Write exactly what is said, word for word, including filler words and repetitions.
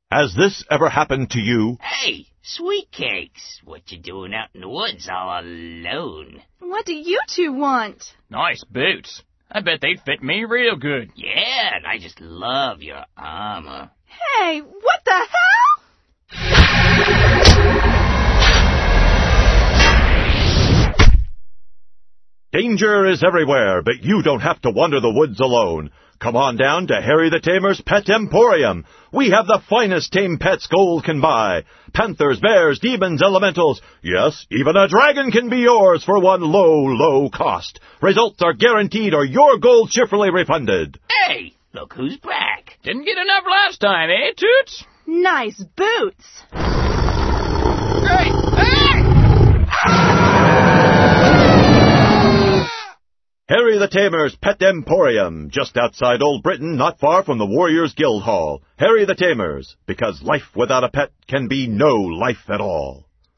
Has this ever happened to you? Hey, Sweet Cakes, what you doing out in the woods all alone? What do you two want? Nice boots. I bet they'd fit me real good. Yeah, and I just love your armor. Hey, what the hell? Danger is everywhere, but you don't have to wander the woods alone. Come on down to Harry the Tamer's Pet Emporium. We have the finest tame pets gold can buy. Panthers, bears, demons, elementals. Yes, even a dragon can be yours for one low, low cost. Results are guaranteed or your gold cheerfully refunded. Hey, look who's back. Didn't get enough last time, eh, Toots? Nice boots. Hey, hey! Harry the Tamer's Pet Emporium, just outside Old Britain, not far from the Warriors Guild Hall. Harry the Tamer's, because life without a pet can be no life at all.